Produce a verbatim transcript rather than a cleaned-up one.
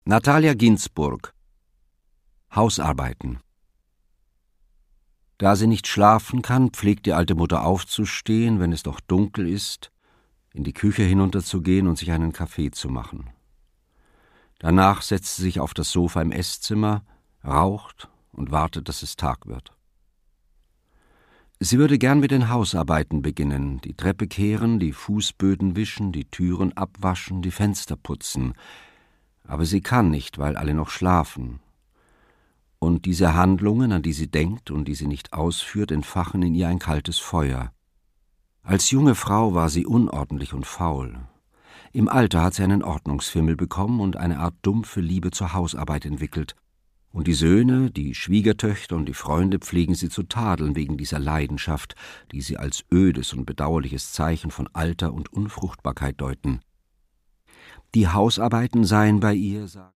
Natalia Ginzburg. Hausarbeiten. Da sie nicht schlafen kann, pflegt die alte Mutter aufzustehen, wenn es noch dunkel ist, in die Küche hinunterzugehen und sich einen Kaffee zu machen. Danach setzt sie sich auf das Sofa im Esszimmer, raucht und wartet, dass es Tag wird. Sie würde gern mit den Hausarbeiten beginnen, die Treppe kehren, die Fußböden wischen, die Türen abwaschen, die Fenster putzen. Aber sie kann nicht, weil alle noch schlafen. Und diese Handlungen, an die sie denkt und die sie nicht ausführt, entfachen in ihr ein kaltes Feuer. Als junge Frau war sie unordentlich und faul. Im Alter hat sie einen Ordnungsfimmel bekommen und eine Art dumpfe Liebe zur Hausarbeit entwickelt. Und die Söhne, die Schwiegertöchter und die Freunde pflegen sie zu tadeln wegen dieser Leidenschaft, die sie als ödes und bedauerliches Zeichen von Alter und Unfruchtbarkeit deuten. Die Hausarbeiten seien bei ihr, sagt